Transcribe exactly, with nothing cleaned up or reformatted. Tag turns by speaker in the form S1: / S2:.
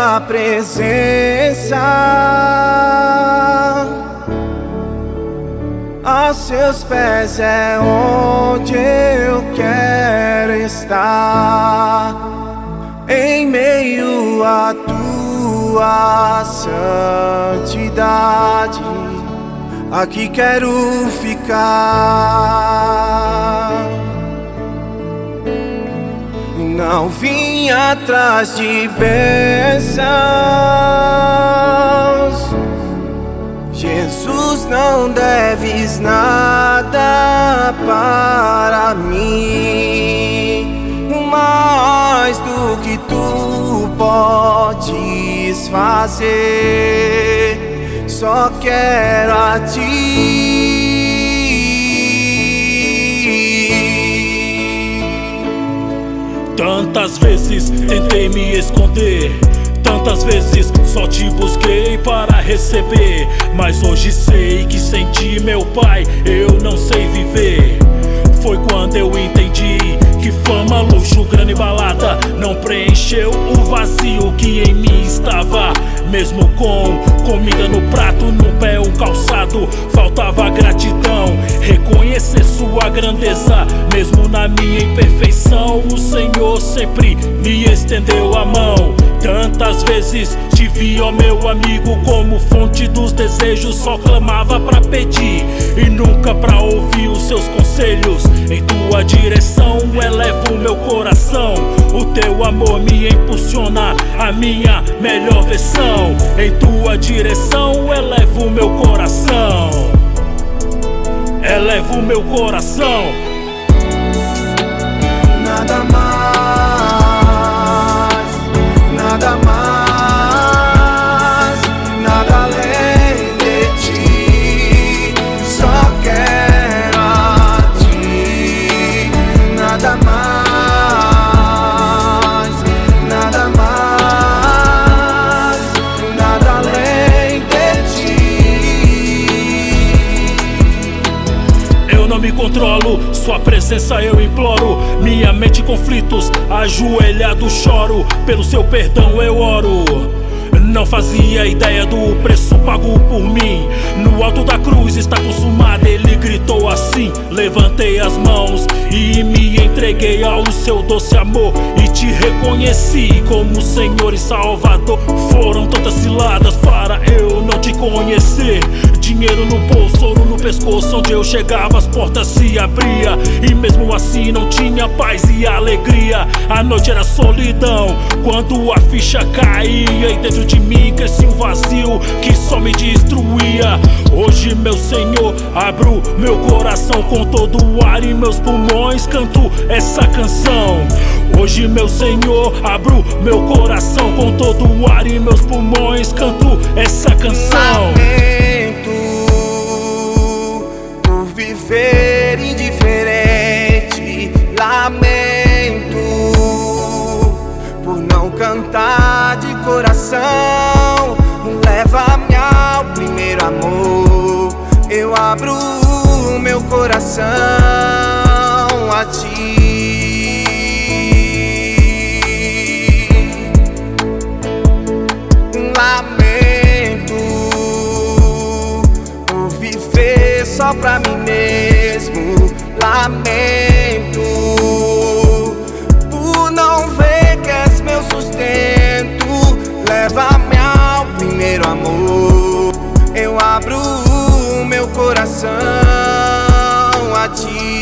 S1: tua presença, aos seus pés é onde eu quero estar, em meio à tua santidade, aqui quero ficar. Não vim atrás de bênçãos, Jesus, não deves nada para mim, mais do que tu podes fazer, só quero a ti.
S2: Tantas vezes tentei me esconder, tantas vezes só te busquei para receber, mas hoje sei que sem ti, meu Pai, eu não sei viver. Foi quando eu entendi que fama, luxo, grana e balada não preencheu o vazio que em mim estava. Mesmo com comida no prato, no pé um calçado, faltava gratidão, reconhecer sua grandeza. Mesmo na minha imperfeição, o Senhor sempre me estendeu a mão. Tantas vezes te vi, ó meu amigo, como fonte dos desejos, só clamava pra pedir e nunca pra ouvir os seus conselhos. Em tua direção elevo meu coração, o teu amor me impulsiona a minha melhor versão. Em tua direção elevo meu coração, elevo meu coração.
S1: Nada mais, nada mais, nada além de ti, só quero a ti. Nada mais, nada mais, nada além de ti.
S2: Eu não me controlo, sua presença eu imploro. Minha mente em conflitos, ajoelhado choro, pelo seu perdão eu oro. Não fazia ideia do preço pago por mim. No alto da cruz está consumado, ele gritou assim. Levantei as mãos e me entreguei ao seu doce amor, e te reconheci como Senhor e Salvador. Foram tantas ciladas para eu não te conhecer. Dinheiro no bolso, ouro no pescoço, onde eu chegava as portas se abria, e mesmo assim não tinha paz e alegria. A noite era solidão quando a ficha caía, e dentro de mim crescia um vazio que só me destruía. Hoje, meu Senhor, abro meu coração com todo o ar em meus pulmões, canto essa canção. Hoje, meu Senhor, abro meu coração com todo o ar em meus pulmões, canto essa canção.
S1: Lamento por viver indiferente, lamento por não cantar de coração. Leva-me ao primeiro amor, eu abro o meu coração a ti. Lamento por viver só pra mim mesmo, lamento por não ver que és meu sustento. Leva-me ao primeiro amor, eu abro o meu coração a ti.